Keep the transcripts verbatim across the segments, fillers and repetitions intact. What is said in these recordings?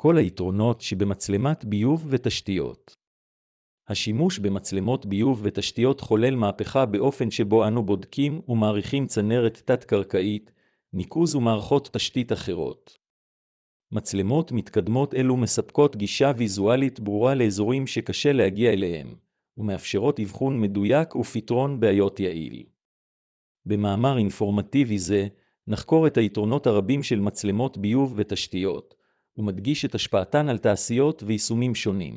כל היתרונות שבמצלמת ביוב ותשתיות. השימוש במצלמות ביוב ותשתיות חולל מהפכה באופן שבו אנו בודקים ומעריכים צנרת תת-קרקעית, ניקוז ומערכות תשתית אחרות. מצלמות מתקדמות אלו מספקות גישה ויזואלית ברורה לאזורים שקשה להגיע אליהם, ומאפשרות אבחון מדויק ופתרון בעיות יעיל. במאמר אינפורמטיבי זה, נחקור את היתרונות הרבים של מצלמות ביוב ותשתיות, ומדגיש את השפעתן על תעשיות ויישומים שונים.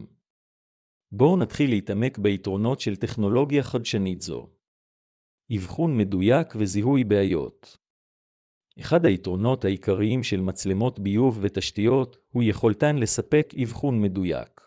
בואו נתחיל להתעמק ביתרונות של טכנולוגיה חדשנית זו. אבחון מדויק וזיהוי בעיות. אחד היתרונות העיקריים של מצלמות ביוב ותשתיות הוא יכולתן לספק אבחון מדויק.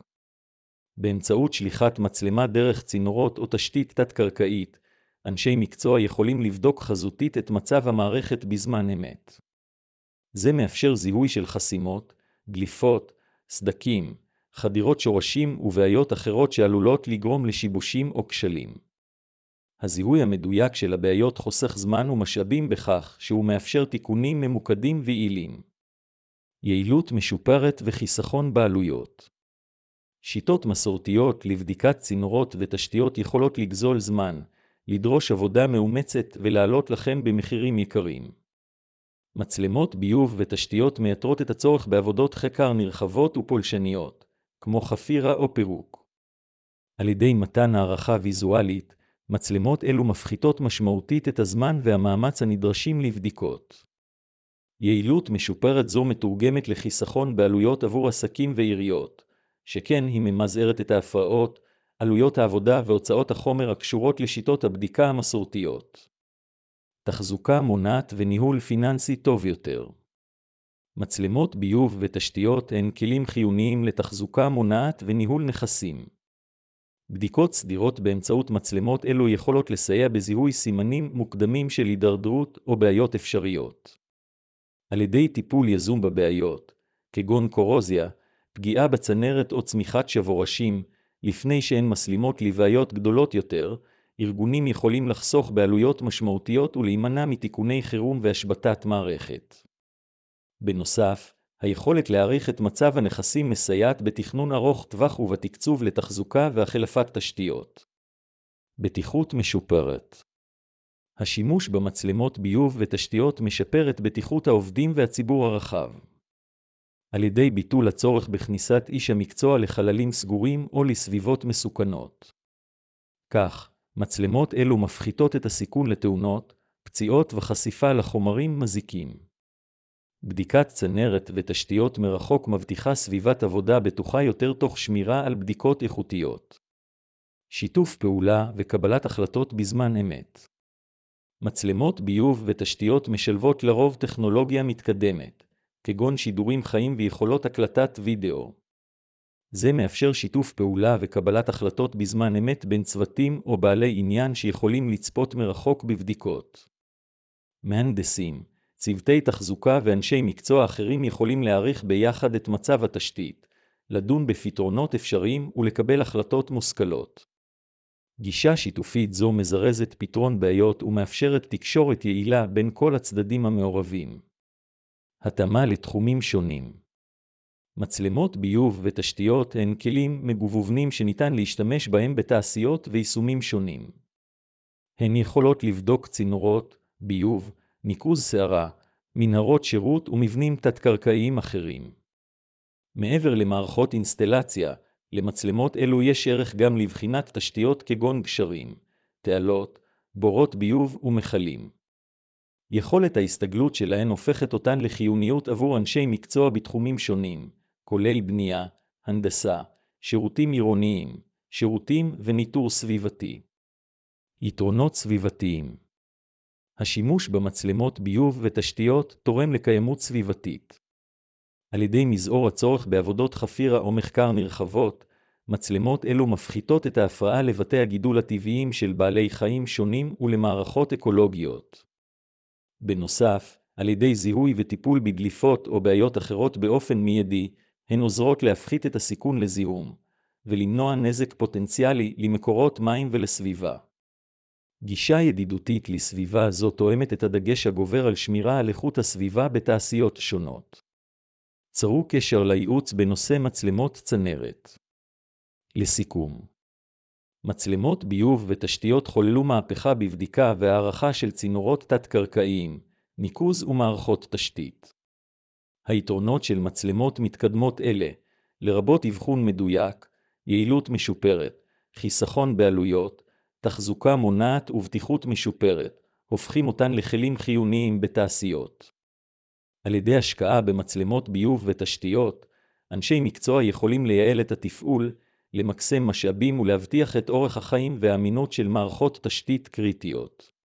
באמצעות שליחת מצלמה דרך צינורות או תשתית תת-קרקעית, אנשי מקצוע יכולים לבדוק חזותית את מצב המערכת בזמן אמת. זה מאפשר זיהוי של חסימות, דליפות, סדקים, חדירות שורשים ובעיות אחרות שעלולות לגרום לשיבושים או כשלים. הזיהוי המדויק של הבעיות חוסך זמן ומשאבים בכך שהוא מאפשר תיקונים ממוקדים ויעילים. יעילות משופרת וחיסכון בעלויות. שיטות מסורתיות לבדיקת צינורות ותשתיות יכולות לגזול זמן, לדרוש עבודה מאומצת ולעלות לכם במחירים יקרים. מצלמות ביוב ותשתיות מייתרות את הצורך בעבודות חקר נרחבות ופולשניות, כמו חפירה או פירוק. על ידי מתן הערכה ויזואלית, מצלמות אלו מפחיתות משמעותית את הזמן והמאמץ הנדרשים לבדיקות. יעילות משופרת זו מתורגמת לחיסכון בעלויות עבור עסקים ועיריות, שכן היא ממזערת את ההפרעות, עלויות העבודה והוצאות החומר הקשורות לשיטות הבדיקה המסורתיות. תחזוקה מונעת וניהול פיננסי טוב יותר. מצלמות ביוב ותשתיות הן כלים חיוניים לתחזוקה מונעת וניהול נכסים. בדיקות סדירות באמצעות מצלמות אלו יכולות לסייע בזיהוי סימנים מוקדמים של הידרדרות או בעיות אפשריות. על ידי טיפול יזום בבעיות, כגון קורוזיה, פגיעה בצנרת או צמיחת שבורשים, לפני שהן מסלימות לבעיות גדולות יותר, ארגונים יכולים לחסוך בעלויות משמעותיות ולהימנע מתיקוני חירום והשבתת מערכת. בנוסף, היכולת להעריך את מצב הנכסים מסייעת בתכנון ארוך טווח ובתקצוב לתחזוקה והחלפת תשתיות. בטיחות משופרת. השימוש במצלמות ביוב ותשתיות משפר את בטיחות העובדים והציבור הרחב. על ידי ביטול הצורך בכניסת איש המקצוע לחללים סגורים או לסביבות מסוכנות. כך, מצלמות אלו מפחיתות את הסיכון לתאונות, פציעות וחשיפה לחומרים מזיקים. בדיקת צנרת ותשתיות מרחוק מבטיחה סביבת עבודה בטוחה יותר תוך שמירה על בדיקות איכותיות. שיתוף פעולה וקבלת החלטות בזמן אמת. מצלמות ביוב ותשתיות משלבות לרוב טכנולוגיה מתקדמת, כגון שידורים חיים ויכולות הקלטת וידאו. זה מאפשר שיתוף פעולה וקבלת החלטות בזמן אמת בין צוותים או בעלי עניין שיכולים לצפות מרחוק בבדיקות. מהנדסים, צוותי תחזוקה ואנשי מקצוע אחרים יכולים להעריך ביחד את מצב התשתית, לדון בפתרונות אפשריים ולקבל החלטות מושכלות. גישה שיתופית זו מזרזת פתרון בעיות ומאפשרת תקשורת יעילה בין כל הצדדים המעורבים. התאמה לתחומים שונים. מצלמות ביוב ותשתיות הן כלים מגוונים שניתן להשתמש בהם בתעשיות ויישומים שונים. הן יכולות לבדוק צינורות, ביוב, ניקוז שערה, מנהרות שירות ומבנים תת-קרקעיים אחרים. מעבר למערכות אינסטלציה, למצלמות אלו יש ערך גם לבחינת תשתיות כגון גשרים, תעלות, בורות ביוב ומחלים. יכולת ההסתגלות שלהן הופכת אותן לחיוניות עבור אנשי מקצוע בתחומים שונים, כולל בנייה, הנדסה, שירותים עירוניים, שירותים וניטור סביבתי. יתרונות סביבתיים. השימוש במצלמות ביוב ותשתיות תורם לקיימות סביבתית. על ידי מזעור הצורך בעבודות חפירה או מחקר נרחבות, מצלמות אלו מפחיתות את ההפרעה לבתי הגידול הטבעיים של בעלי חיים שונים ולמערכות אקולוגיות. בנוסף, על ידי זיהוי וטיפול בדליפות או בעיות אחרות באופן מיידי, הן עוזרות להפחית את הסיכון לזיהום, ולמנוע נזק פוטנציאלי למקורות מים ולסביבה. גישה ידידותית לסביבה זו תואמת את הדגש הגובר על שמירה על איכות הסביבה בתעשיות שונות. צרו קשר לייעוץ בנושא מצלמות צנרת. לסיכום, מצלמות ביוב ותשתיות חוללו מהפכה בבדיקה והערכה של צינורות תת-קרקעיים, ניקוז ומערכות תשתית. היתרונות של מצלמות מתקדמות אלה, לרבות אבחון מדויק, יעילות משופרת, חיסכון בעלויות, תחזוקה מונעת ובטיחות משופרת, הופכים אותן לכלים חיוניים בתעשיות. על ידי השקעה במצלמות ביוב ותשתיות, אנשי מקצוע יכולים לייעל את התפעול, למקסם משאבים ולהבטיח את אורך החיים והאמינות של מערכות תשתית קריטיות.